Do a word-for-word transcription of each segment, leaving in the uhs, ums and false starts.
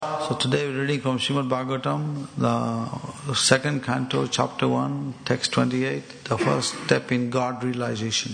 So today we're reading from Srimad Bhagavatam, the second canto, chapter one, text twenty-eight, the first step in God realization.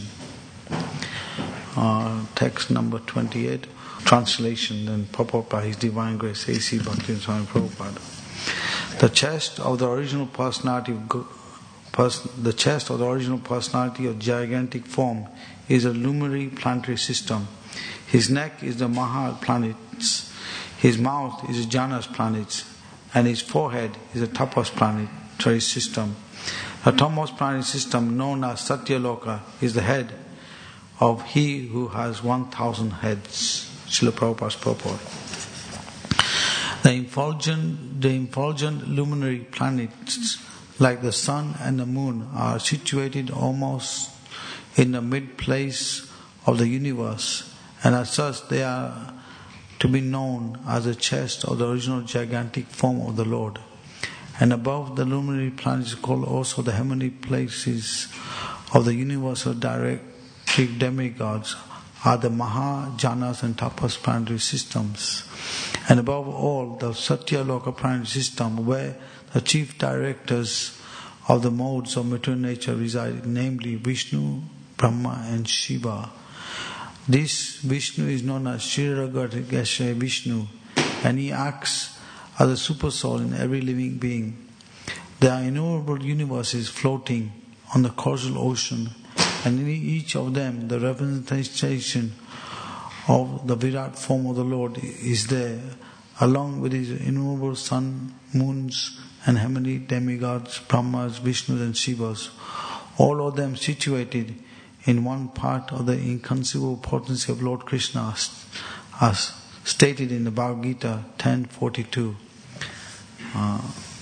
Uh, text number twenty-eight, translation, then purport by His Divine Grace, A C Bhakti Swami Prabhupada. The chest of the original personality of God, pers- the chest of the original personality of gigantic form is a luminary planetary system. His neck is the Maha planets. His mouth is Jana's planets, and his forehead is a Tapas planetary system. The topmost planetary system, known as Satyaloka, is the head of he who has one thousand heads. Srila Prabhupada's purport. The effulgent, the effulgent luminary planets, like the sun and the moon, are situated almost in the mid place of the universe, and as such they are to be known as the chest of the original gigantic form of the Lord. And above the luminary planets, called also the heavenly places of the universal directive demigods, are the Maha, Janas and Tapas planetary systems. And above all, the Satyaloka planetary system, where the chief directors of the modes of material nature reside, namely Vishnu, Brahma and Shiva. This Vishnu is known as Shiragagasha Vishnu, and he acts as a super soul in every living being. There are innumerable universes floating on the causal ocean, and in each of them the representation of the Virat form of the Lord is there, along with his innumerable sun, moons and heavenly demigods, Brahmas, Vishnus and Shivas, all of them situated in one part of the inconceivable potency of Lord Krishna, as stated in the Bhagavad Gita ten forty-two. Uh,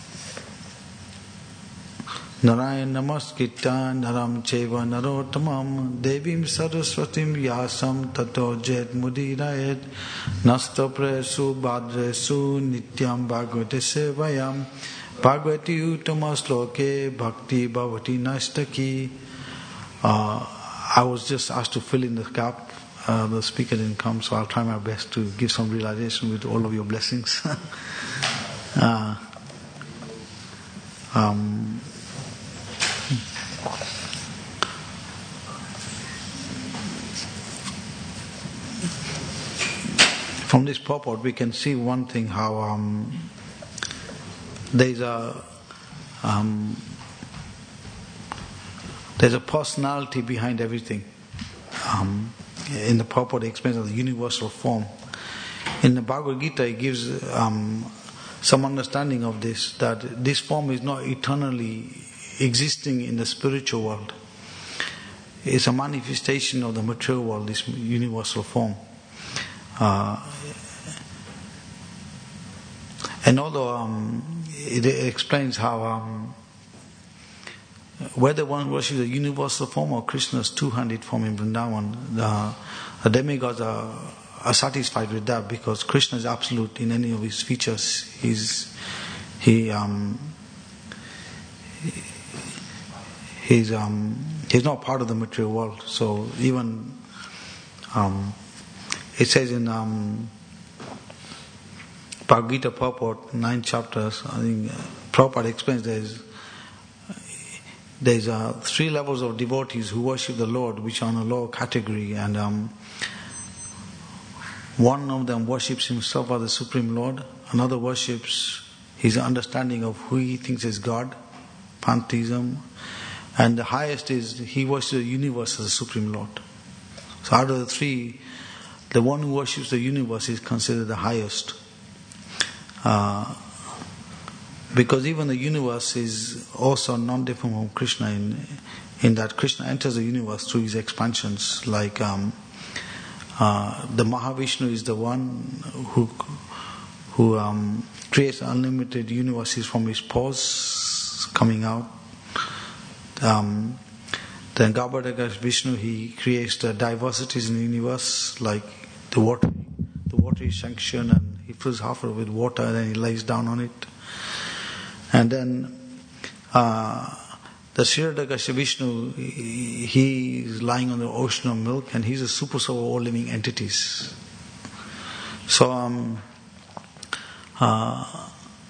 Narayan namaskita naram cheva narottamam devim saraswatim vyasam tato jet mudirayet nasta presu bhadresu nityam bhagavate sevayam bhagavati uttama sloke bhakti bhavati nastaki. Uh, I was just asked to fill in the gap. Uh, the speaker didn't come, so I'll try my best to give some realization with all of your blessings. uh, um, from this purport, we can see one thing: how um, there's a um, There's a personality behind everything. Um, in the purport, it explains the universal form. In the Bhagavad Gita, it gives um, some understanding of this, that this form is not eternally existing in the spiritual world. It's a manifestation of the material world, this universal form. Uh, and although um, it explains how um, whether one worships the universal form or Krishna's two-handed form in Vrindavan, the, the demigods are, are satisfied with that, because Krishna is absolute in any of his features. He's he um he's um he's not part of the material world. So even um it says in um Bhagavad Gita purport, nine chapters, I think uh, Prabhupada explains there is There's uh, three levels of devotees who worship the Lord, which are in a lower category, and um, one of them worships himself as the Supreme Lord, another worships his understanding of who he thinks is God, pantheism, and the highest is he worships the universe as the Supreme Lord. So out of the three, the one who worships the universe is considered the highest. Uh, Because even the universe is also non-different from Krishna in in that Krishna enters the universe through his expansions. Like um, uh, the Mahavishnu is the one who who um, creates unlimited universes from his pores coming out. Um, then Garbhodaka Vishnu, he creates the diversities in the universe, like the water, the water is sanctioned, and he fills half of it with water, and then he lays down on it. And then uh, the Kshirodakasha Vishnu, he, he is lying on the ocean of milk, and he's a super soul of all living entities. So um, Uh,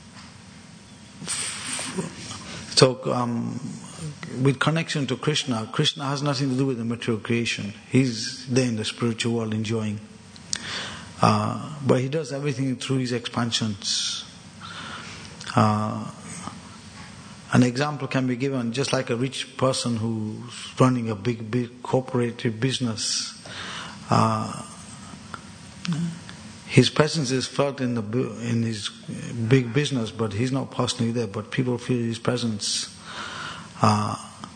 so, um, with connection to Krishna, Krishna has nothing to do with the material creation. He's there in the spiritual world enjoying. Uh, but he does everything through his expansions. Uh, an example can be given, just like a rich person who's running a big, big corporate business. Uh, his presence is felt in the in his big business, but he's not personally there. But people feel his presence. Uh,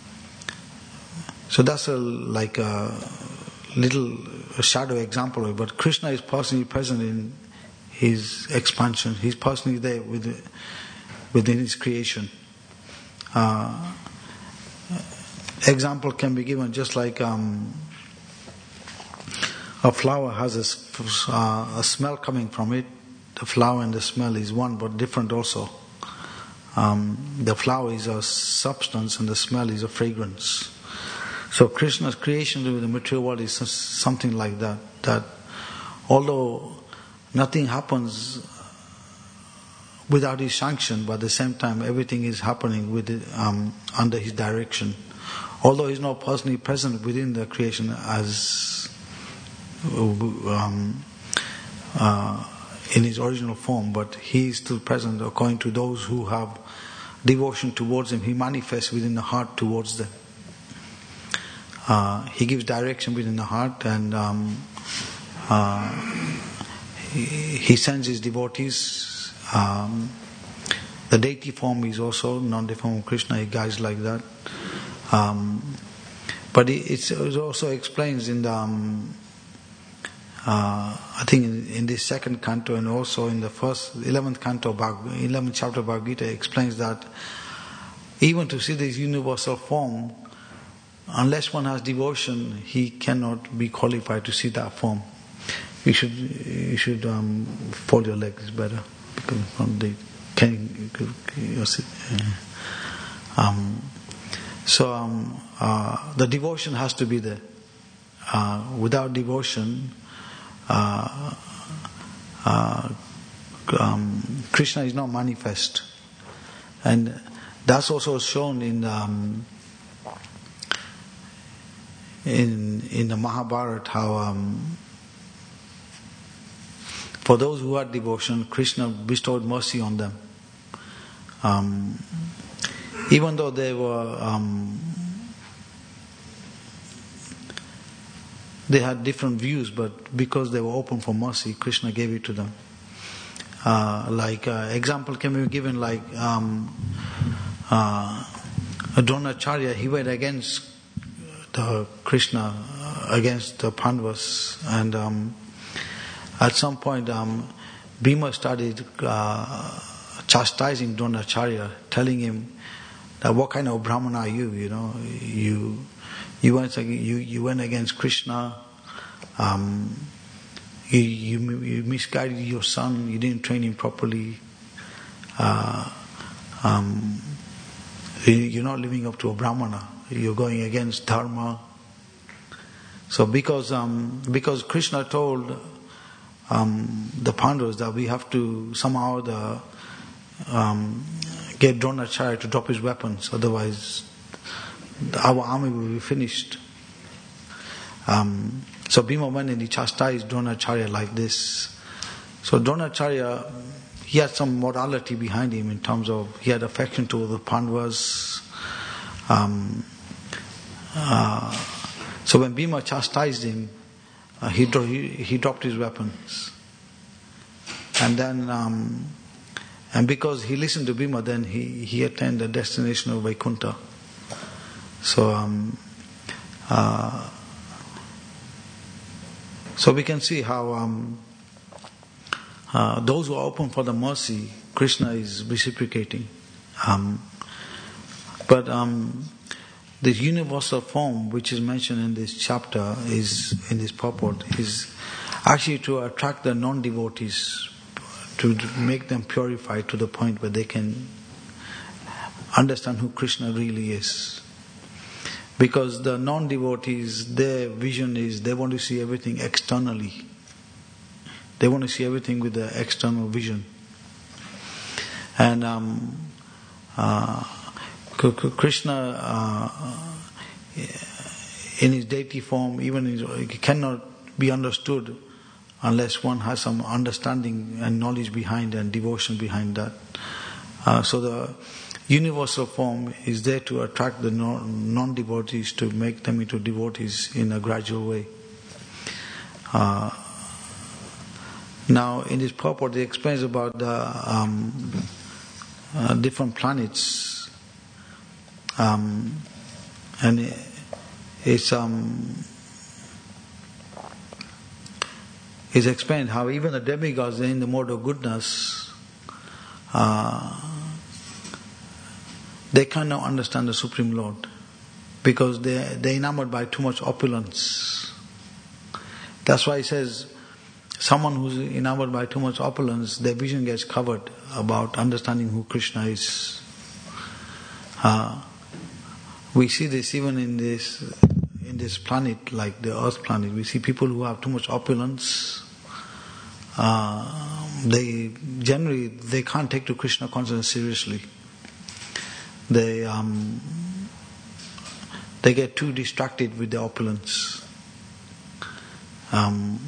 so that's a like a little a shadow example of it. But Krishna is personally present in his expansion. He's personally there with, within his creation. Uh, example can be given just like um, a flower has a, uh, a smell coming from it. The flower and the smell is one, but different also. Um, the flower is a substance and the smell is a fragrance. So Krishna's creation with the material world is something like that. That although nothing happens without his sanction, but at the same time everything is happening with it, um, under his direction. Although he's not personally present within the creation as um, uh, in his original form, but he is still present according to those who have devotion towards him. He manifests within the heart towards them. Uh, he gives direction within the heart, and um, uh, he, he sends his devotees. Um, the deity form is also non-deity form of Krishna. He guides like that. Um, but it, it's, it also explains in the um, uh, I think in, in this second canto and also in the first eleventh canto, eleventh chapter of Bhagavad Gita explains that even to see this universal form, unless one has devotion, he cannot be qualified to see that form. You should you should um, fold your legs better because from the can you, um, so um, uh, the devotion has to be there. Uh, without devotion, uh, uh, um, Krishna is not manifest, and that's also shown in. Um, In in the Mahabharata, how um, for those who had devotion, Krishna bestowed mercy on them. Um, even though they were, um, they had different views, but because they were open for mercy, Krishna gave it to them. Uh, like uh, example can be given, like um, uh, Dronacharya, he went against the Krishna against the Pandavas, and um, at some point um, Bhima started uh, chastising Dronacharya, telling him that what kind of Brahmana are you? You know, you you went you you went against Krishna. Um, you, you you misguided your son. You didn't train him properly. Uh, um, you, you're not living up to a Brahmana. You're going against dharma. So because um, because Krishna told um, the Pandavas that we have to somehow the, um, get Dronacharya to drop his weapons, otherwise our army will be finished. Um, so Bhima went and he chastised Dronacharya like this. So Dronacharya, he had some morality behind him in terms of he had affection toward the Pandavas. Um, Uh, so when Bhima chastised him, uh, he, dro- he he dropped his weapons, and then um, and because he listened to Bhima, then he he attained the destination of Vaikuntha. So um, uh, so we can see how um, uh, those who are open for the mercy, Krishna is reciprocating, um, but. Um, This universal form which is mentioned in this chapter, is in this purport, is actually to attract the non-devotees, to make them purified to the point where they can understand who Krishna really is. Because the non-devotees, their vision is they want to see everything externally. They want to see everything with the external vision. And um, uh, Krishna, uh, in his deity form, even his, it cannot be understood unless one has some understanding and knowledge behind and devotion behind that. Uh, so the universal form is there to attract the non-devotees, to make them into devotees in a gradual way. Uh, now, in this purport, he explains about the um, uh, different planets, um, and it's um, it's explained how even the demigods are in the mode of goodness. Uh, They cannot understand the Supreme Lord because they they're enamored by too much opulence. That's why he says, someone who's enamored by too much opulence, their vision gets covered about understanding who Krishna is. Uh, we see this even in this in this planet, like the Earth planet. We see people who have too much opulence. Uh, they generally they can't take to Krishna consciousness seriously. They um, they get too distracted with the opulence. Um,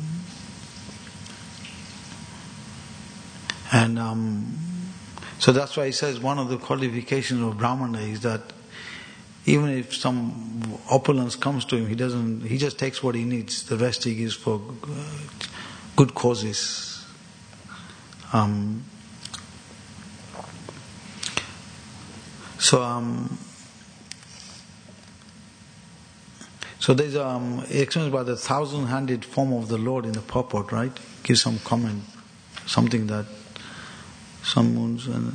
and um, so that's why he says one of the qualifications of Brahmana is that even if some opulence comes to him, he doesn't. He just takes what he needs. The rest he gives for good causes. Um, So, um, so there's um, explains about the thousand-handed form of the Lord in the purport, right? Give some comment, something that some moons and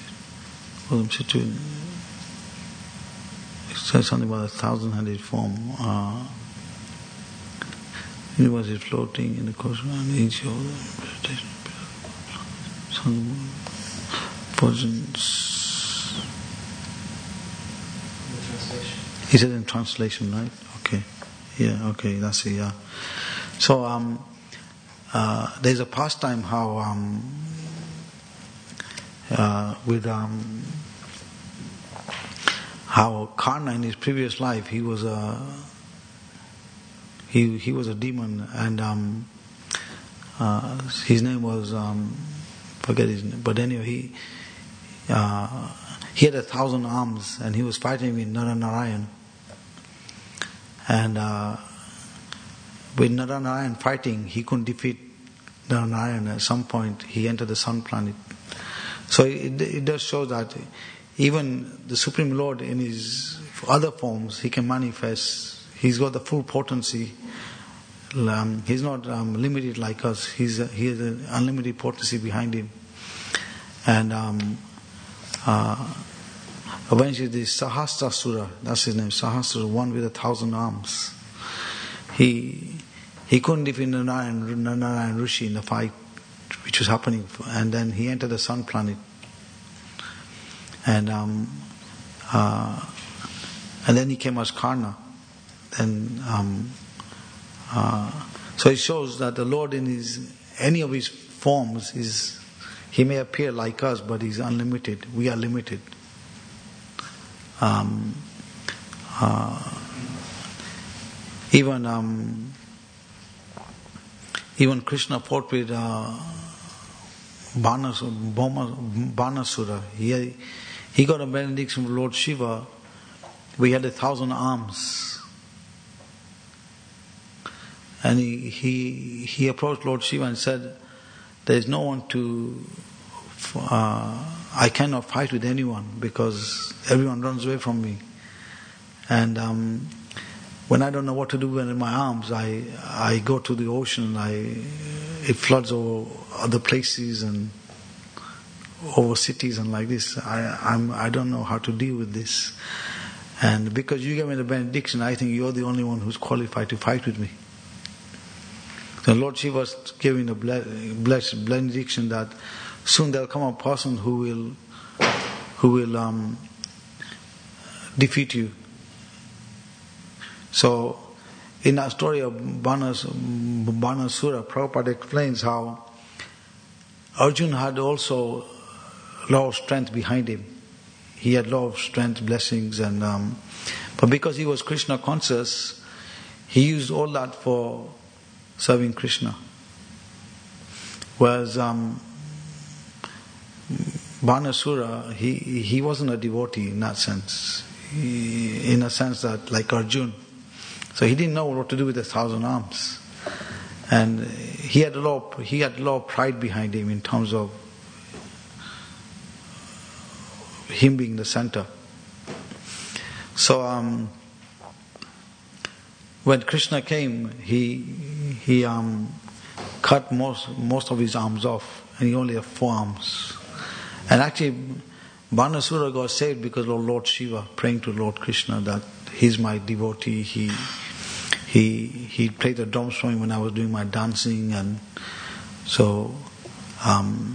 it says something about a thousand-handed form. Uh, universe is floating in the cosmos, each of the sun, persons. He said in translation, right? Okay. Yeah, okay, that's it, yeah. So, um, uh, there's a pastime how, um, uh, with, um, how Karna in his previous life, he was a, he, he was a demon, and, um, uh, his name was, um, forget his name, but anyway, he, uh, he had a thousand arms, and he was fighting with Naranarayan. And uh, with Naranarayan fighting, he couldn't defeat Naranarayan. At some point, he entered the sun planet. So it, it does show that even the Supreme Lord in his other forms, he can manifest. He's got the full potency. Um, he's not um, limited like us. He's a, he has an unlimited potency behind him. And um, uh, eventually this Sahasrasura, that's his name, Sahasrasura, one with a thousand arms. He he couldn't defeat Narayan, Narayan Rishi in the fight which was happening, and then he entered the sun planet. And um, uh, and then he came as Karna. And um, uh, so it shows that the Lord in his any of his forms is, he may appear like us, but he's unlimited. We are limited. Um, uh, even um, even Krishna fought with uh, Banasura. He he got a benediction from Lord Shiva. We had a thousand arms, and he he he approached Lord Shiva and said, "There is no one to. Uh, I cannot fight with anyone because everyone runs away from me. And um, when I don't know what to do with my arms, I I go to the ocean. I it floods over other places and over cities and like this. I I'm I don't know how to deal with this. And because you gave me the benediction, I think you're the only one who's qualified to fight with me." The Lord Shiva was giving a blessed benediction that soon there'll come a person who will who will um, defeat you. So, in that story of Banas, Banasura, Prabhupada explains how Arjuna had also a lot of strength behind him. He had a lot of strength, blessings, and um, but because he was Krishna conscious, he used all that for serving Krishna. Whereas um, Banasura, he he wasn't a devotee in that sense. He, in a sense that, like Arjun, so he didn't know what to do with a thousand arms, and he had a lot. Of, he had a lot of pride behind him in terms of him being the center. So um, when Krishna came, he he um, cut most most of his arms off, and he only had four arms. And actually, Banasura got saved because of Lord Shiva, praying to Lord Krishna that he's my devotee. He he he played the drums for me when I was doing my dancing, and so. Um,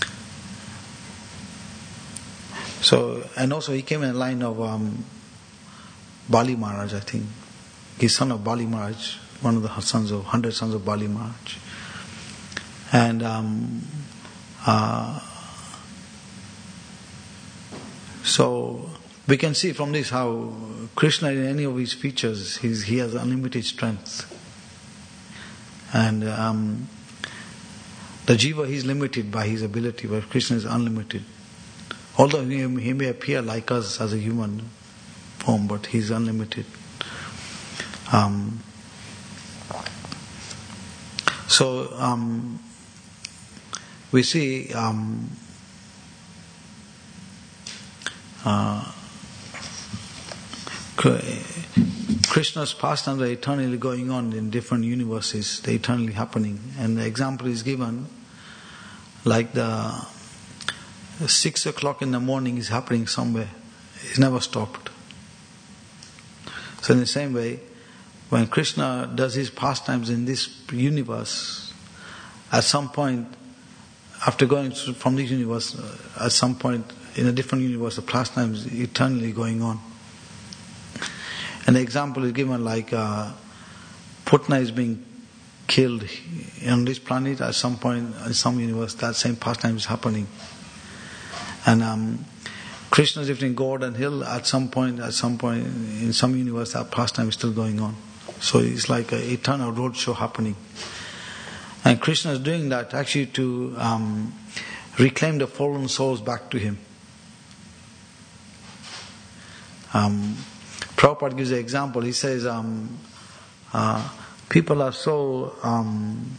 So, and also he came in the line of um, Bali Maharaj, I think. He's son of Bali Maharaj, one of the sons of, hundred sons of Bali Maharaj. And um, uh, so, we can see from this how Krishna in any of his features, he's, he has unlimited strength. And um, the jiva, he's limited by his ability, but Krishna is unlimited. Although he, he may appear like us as a human form, but he's unlimited. Um, so um, we see um, uh, Krishna's pastimes are eternally going on in different universes. They're eternally happening, and the example is given like the Six o'clock in the morning is happening somewhere. It's never stopped. So in the same way, when Krishna does his pastimes in this universe, at some point, after going from this universe, at some point in a different universe, the pastimes is eternally going on. And the example is given like uh, Putna is being killed on this planet. At some point in some universe, that same pastime is happening. And um, Krishna is lifting Govardhan Hill. At some point, at some point in some universe, that pastime is still going on. So it's like an eternal road show happening. And Krishna is doing that actually to um, reclaim the fallen souls back to him. Um, Prabhupada gives an example. He says, um, uh, people are so um,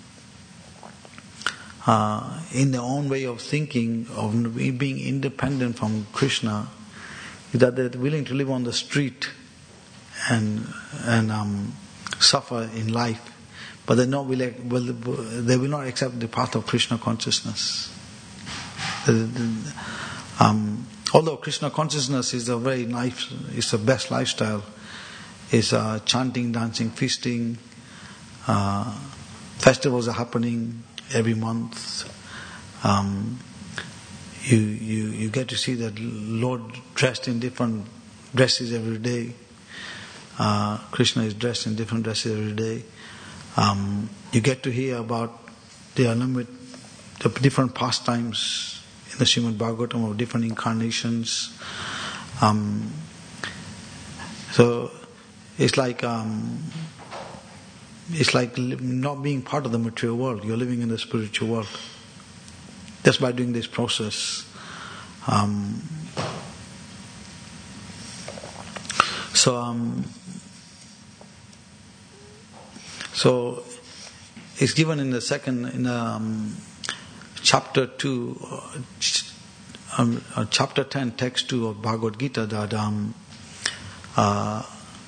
uh, in their own way of thinking, of being independent from Krishna, that they're willing to live on the street and and um, suffer in life, but they not will, will they will not accept the path of Krishna consciousness. Um, although Krishna consciousness is a very nice, it's the best lifestyle. It's uh, chanting, dancing, feasting. Uh, festivals are happening every month. Um, you you you get to see that Lord dressed in different dresses every day. Uh, Krishna is dressed in different dresses every day. Um, you get to hear about the unlimited, the different pastimes in the Srimad Bhagavatam of different incarnations. Um, so it's like um, it's like not being part of the material world. You're living in the spiritual world just by doing this process. Um, so. Um, So, it's given in the second, in um, chapter two, um, uh, chapter ten, text two of Bhagavad Gita, that um, uh,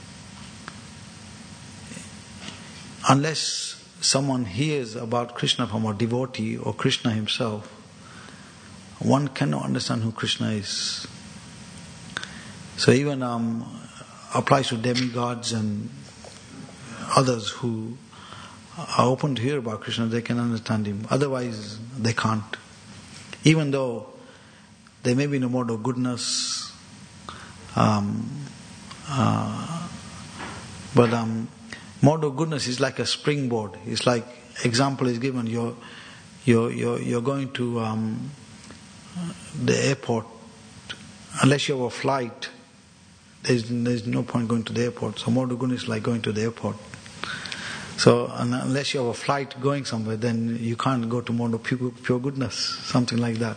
unless someone hears about Krishna from a devotee or Krishna himself, one cannot understand who Krishna is. So even um, applies to demigods and others who are open to hear about Krishna, they can understand him. Otherwise, they can't. Even though they may be in a mode of goodness, um, uh, but um, mode of goodness is like a springboard. It's like example is given. You're you're you're, you're going to um, the airport, unless you have a flight, there's, there's no point going to the airport. So Mordugun is like going to the airport. So unless you have a flight going somewhere, then you can't go to Mondo pure, pure goodness, something like that.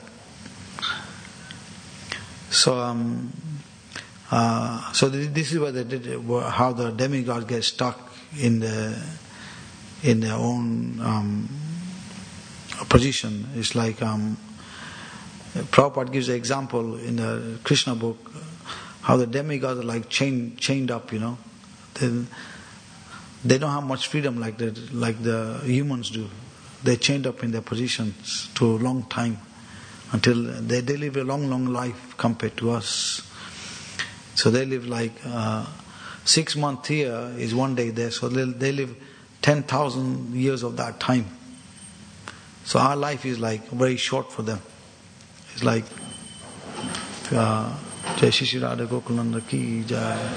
So, um, uh, so this is where they did, how the demigods get stuck in the in their own um, position. It's like um, Prabhupada gives an example in the Krishna book how the demigods are like chained chained up. You know, they, they don't have much freedom like the like the humans do. They're chained up in their positions to a long time until they they live a long long life compared to us. So they live like uh, six months here is one day there. So they, they live ten thousand years of that time. So our life is like very short for them. It's like uh, Jai Shri Radha Gokulananda ki Jai.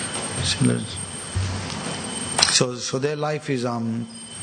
So so their life is um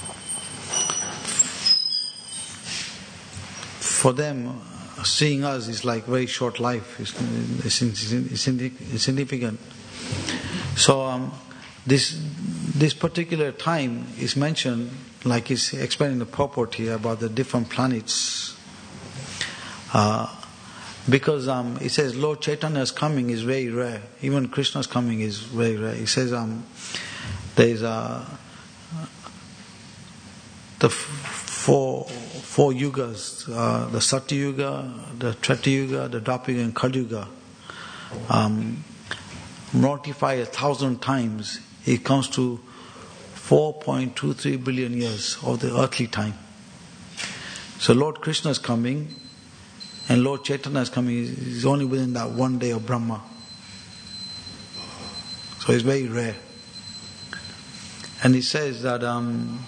for them. Seeing us is like very short life. It's, it's, it's, it's significant. So um, this this particular time is mentioned, like he's explaining the purport here about the different planets. Uh, because um, it says Lord Chaitanya's coming is very rare. Even Krishna's coming is very rare. He says um, there is a the four four yugas, uh, the Satya Yuga, the Treta Yuga, the Dwapara Yuga, and Kali Yuga. Um, multiply a thousand times, it comes to four point two three billion years of the earthly time. So Lord Krishna is coming, and Lord Chaitanya is coming. Is only within that one day of Brahma. So it's very rare. And he says that um,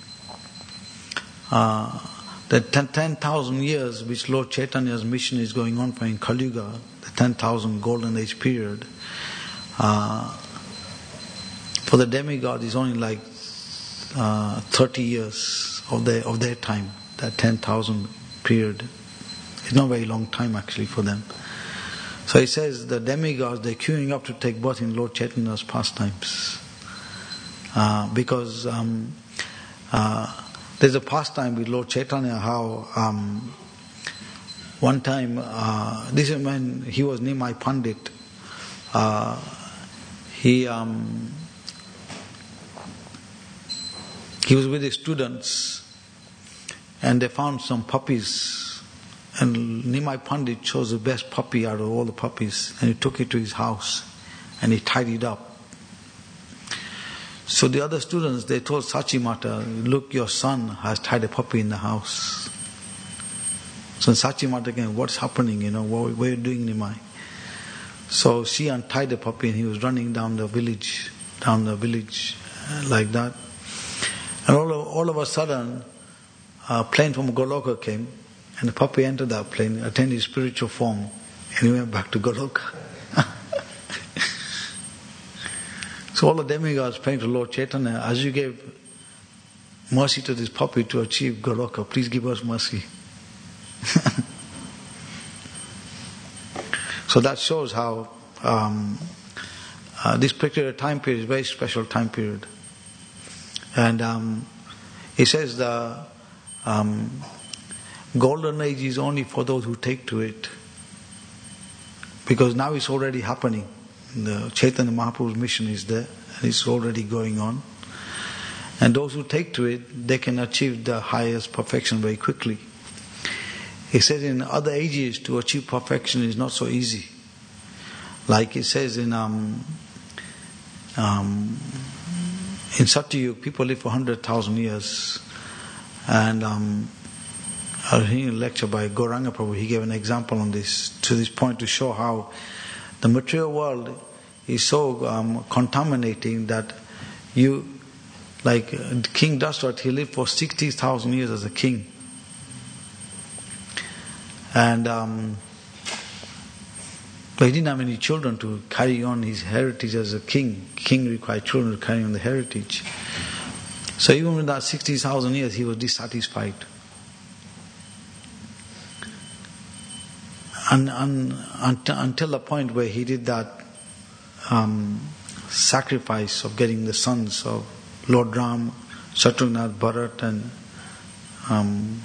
uh, the ten thousand years which Lord Chaitanya's mission is going on for in Kali Yuga, the ten thousand golden age period, uh, for the demigod is only like uh, thirty years of their of their time. That ten thousand period, it's not a very long time actually for them. So he says the demigods, they're queuing up to take birth in Lord Chaitanya's pastimes, uh, because um, uh, there's a pastime with Lord Chaitanya how um, one time, uh, this is when he was Nimai Pandit, uh, he um, he was with his students and they found some puppies, and Nimai Pandit chose the best puppy out of all the puppies and he took it to his house and he tied it up. So the other students, they told Sachimata, look, your son has tied a puppy in the house. So Sachimata came, what's happening, you know, what, what are you doing, Nimai? So she untied the puppy and he was running down the village, down the village like that. And all of, all of a sudden, a plane from Goloka came and the puppy entered that plane, attained his spiritual form, and he went back to Goloka. So all the demigods praying to Lord Chaitanya, as you gave mercy to this puppy to achieve Goloka, please give us mercy. So that shows how um, uh, this particular time period is a very special time period. And um, he says the um, golden age is only for those who take to it. Because now it's already happening. The Chaitanya Mahaprabhu's mission is there and it's already going on. And those who take to it, they can achieve the highest perfection very quickly. He says in other ages to achieve perfection is not so easy. Like it says in um, um, in Satyayug, people live for one hundred thousand years. And um, I was hearing a lecture by Gauranga Prabhu, he gave an example on this, to this point to show how the material world is so um, contaminating that you, like King Dashrath, he lived for sixty thousand years as a king. And um, but he didn't have any children to carry on his heritage as a king. King required children to carry on the heritage. So even with that sixty thousand years, he was dissatisfied. un, un, un, until the point where he did that um, sacrifice of getting the sons of Lord Ram, Shatrugnath, Bharat, and um,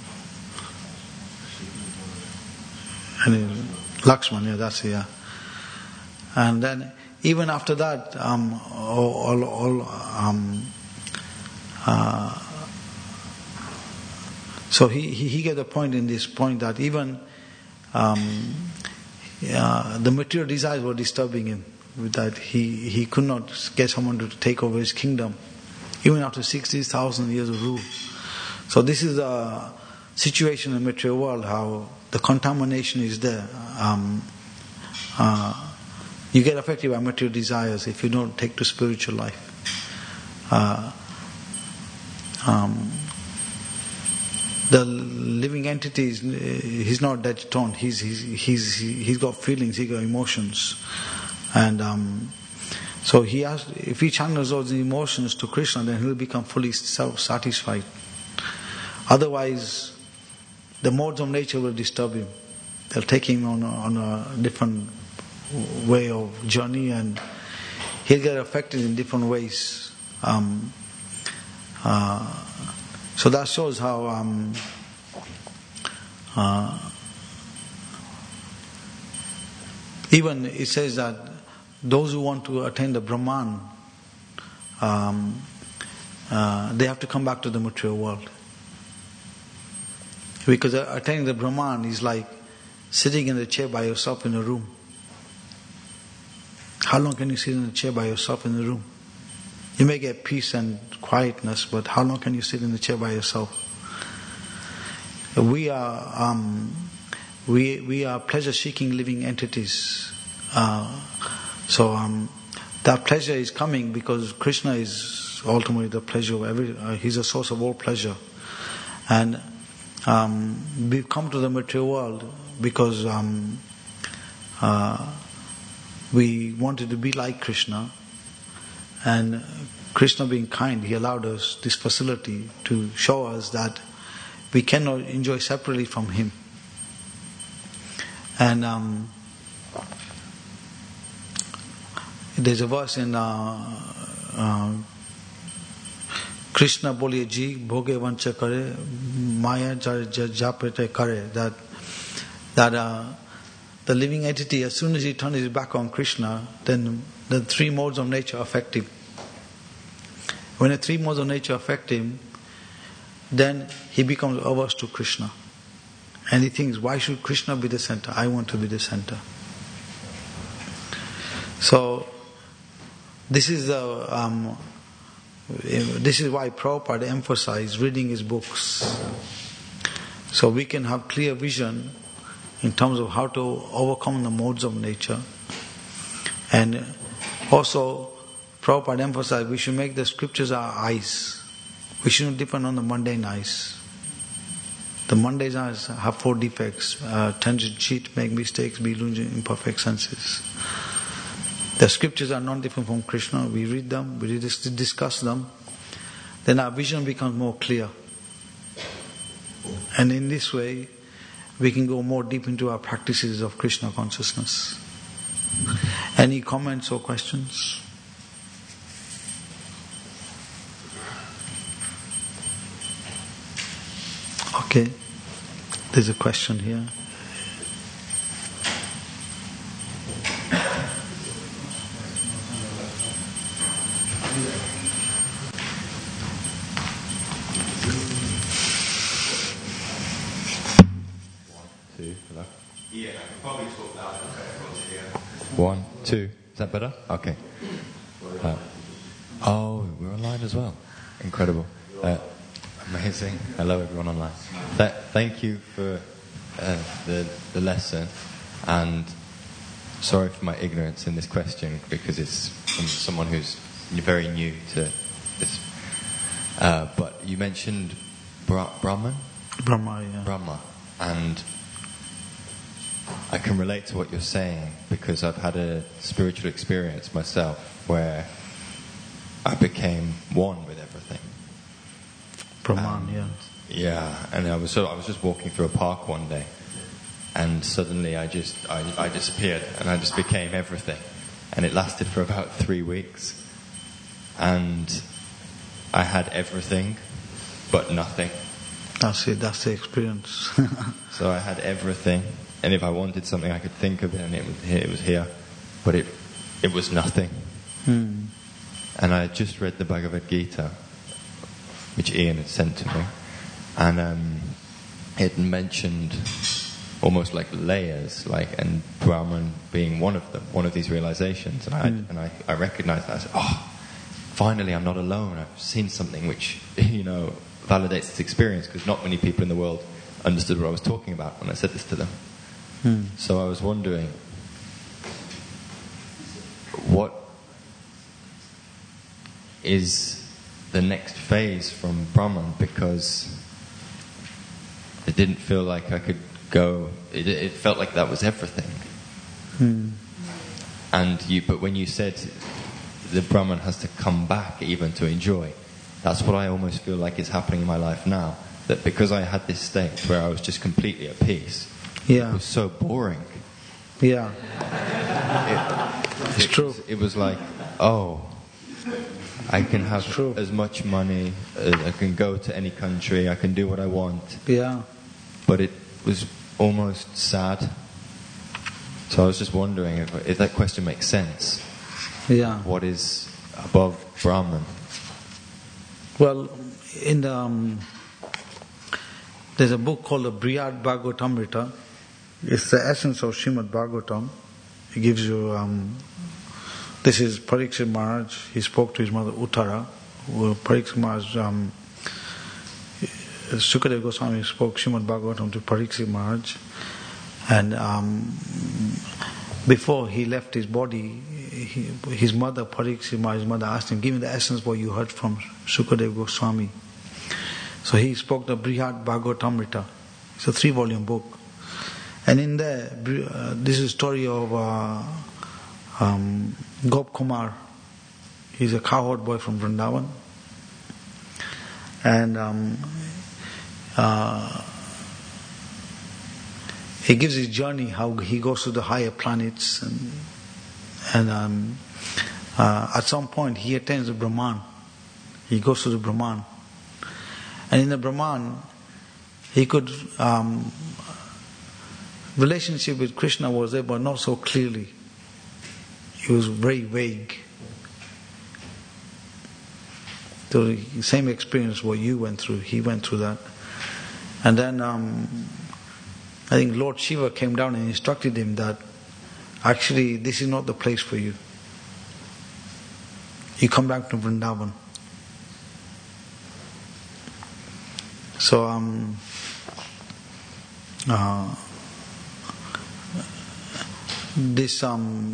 and Lakshman, yeah, that's it, yeah. And then even after that, um, all, all um, uh, so he, he he get the point in this point that even um, uh, the material desires were disturbing him. With that, he he could not get someone to take over his kingdom, even after sixty thousand years of rule. So this is the situation in the material world, how the contamination is there. Um, uh, you get affected by material desires if you don't take to spiritual life. Uh, um, the living entity is he's not dead toned. He's he's he's he's got feelings. He got emotions, and um, so he has. If he channels those emotions to Krishna, then he'll become fully self-satisfied. Otherwise, the modes of nature will disturb him. They'll take him on a, on a different way of journey, and he'll get affected in different ways. Um, uh, so that shows how um, uh, even it says that those who want to attain the Brahman, um, uh, they have to come back to the material world. Because attaining the Brahman is like sitting in the chair by yourself in a room. How long can you sit in a chair by yourself in a room? You may get peace and quietness, but how long can you sit in the chair by yourself? We are um, we we are pleasure-seeking living entities. Uh, so um, that pleasure is coming because Krishna is ultimately the pleasure of every. Uh, he's a source of all pleasure, and um, we've come to the material world because um, uh, we wanted to be like Krishna, and Krishna being kind, He allowed us this facility to show us that we cannot enjoy separately from Him. And um, there's a verse in uh, uh, Krishna boliye ji bhoge vancha kare maya japete kare, that that uh, the living entity, as soon as he turns his back on Krishna, then the three modes of nature affect him. When the three modes of nature affect him, then he becomes averse to Krishna. And he thinks, why should Krishna be the center? I want to be the center. So, this is the um, this is why Prabhupada emphasized reading his books. So we can have clear vision in terms of how to overcome the modes of nature. And also, Prabhupada emphasized we should make the scriptures our eyes. We shouldn't depend on the mundane eyes. The mundane eyes have four defects: uh, tangent, cheat, make mistakes, be illusion, imperfect senses. The scriptures are not different from Krishna. We read them, we discuss them, then our vision becomes more clear. And in this way, we can go more deep into our practices of Krishna consciousness. Any comments or questions? Okay, there's a question here. Two, hello? Yeah, I can probably talk louder if everyone's here. One, two, is that better? Okay. Uh, oh, we're online as well. Incredible. Uh, amazing. Hello everyone online. Th- thank you for uh, the, the lesson, and sorry for my ignorance in this question because it's from someone who's very new to this. Uh, but you mentioned Bra- Brahman? Brahma, yeah. Brahma. And I can relate to what you're saying because I've had a spiritual experience myself where I became one with everything. Brahman, and, yeah. Yeah, and I was so I was just walking through a park one day, and suddenly I just I, I disappeared, and I just became everything, and it lasted for about three weeks, and I had everything, but nothing. That's it. That's the experience. So I had everything, and if I wanted something, I could think of it, and it was here. It was here, but it it was nothing. Hmm. And I had just read the Bhagavad Gita, which Ian had sent to me, and um, it mentioned almost like layers, like and Brahman being one of them, one of these realizations, and I Mm. and I, I recognized that. I said, "Oh, finally, I'm not alone. I've seen something which you know validates this experience," because not many people in the world understood what I was talking about when I said this to them. Hmm. So I was wondering, what is the next phase from Brahman, because it didn't feel like I could go. It, it felt like that was everything. Hmm. And you, but when you said the Brahman has to come back even to enjoy, that's what I almost feel like is happening in my life now. That because I had this state where I was just completely at peace, Yeah. it was so boring. Yeah. It, It's it true. Was, it was like, oh, I can have True. as much money, uh, I can go to any country, I can do what I want. Yeah. But it was almost sad. So I was just wondering if, if that question makes sense. Yeah. What is above Brahman? Well, in the um, there's a book called the Brihad Bhagavatamrita. It's the essence of Srimad Bhagavatam. It gives you. Um, this is Parikshit Maharaj. He spoke to his mother Uttara. Well, Parikshit Maharaj. Um, Sukadeva Goswami spoke Srimad Bhagavatam to Parikshit Maharaj, and um, before he left his body, he, his mother Parikshit Maharaj's mother asked him, "Give me the essence what you heard from Sukadeva Goswami." So he spoke the Brihad Bhagavatamrita. It's a three-volume book, and in there, uh, this is a story of uh, um, Gop Kumar. He's a cowherd boy from Vrindavan, and um, uh, he gives his journey, how he goes to the higher planets, and and um, uh, at some point he attains the Brahman. He goes to the Brahman. And in the Brahman, he could, um, relationship with Krishna was there, but not so clearly. It was very vague. So the same experience what you went through, he went through that. And then um, I think Lord Shiva came down and instructed him that actually this is not the place for you. You come back to Vrindavan. So, um, uh, this, um,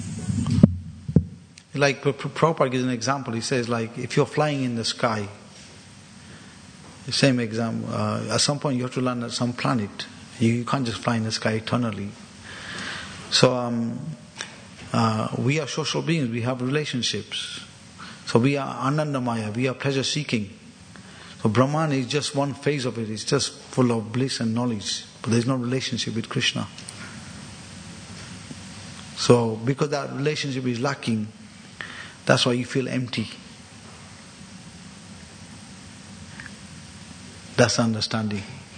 like Prabhupada gives an example. He says, like, if you're flying in the sky, the same example, uh, at some point you have to land at some planet. You, you can't just fly in the sky eternally. So, um, uh, we are social beings, we have relationships. So we are Anandamaya, we are pleasure seeking. So Brahman is just one phase of it. It's just full of bliss and knowledge. But there's no relationship with Krishna. So because that relationship is lacking, that's why you feel empty. That's the understanding.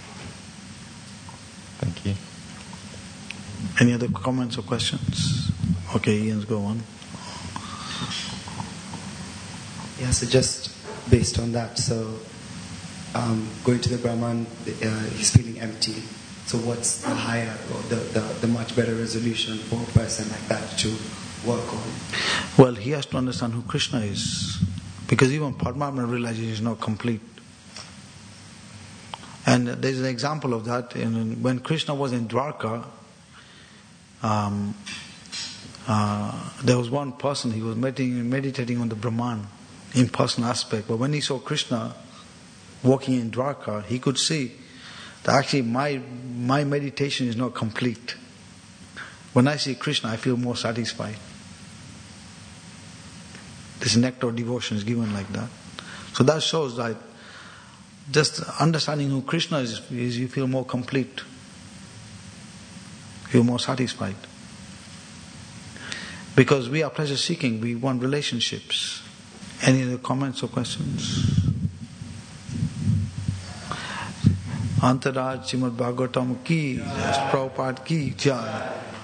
Thank you. Any other comments or questions? Okay, Ian's go on. Yeah, so just based on that, so Um, going to the Brahman, uh, he's feeling empty. So what's the higher or the, the, the much better resolution for a person like that to work on? Well, he has to understand who Krishna is. Because even Paramatma realization is not complete. And there's an example of that. In, when Krishna was in Dwarka, um, uh, there was one person, he was meditating, meditating on the Brahman, impersonal aspect. But when he saw Krishna walking in Dwarka, he could see that actually my my meditation is not complete. When I see Krishna, I feel more satisfied. This nectar of devotion is given like that. So that shows that just understanding who Krishna is, is you feel more complete. you're more satisfied. Because we are pleasure seeking, we want relationships. Any other comments or questions? Antaraj Srimad Bhagavatam ki, Prabhupada ki jai.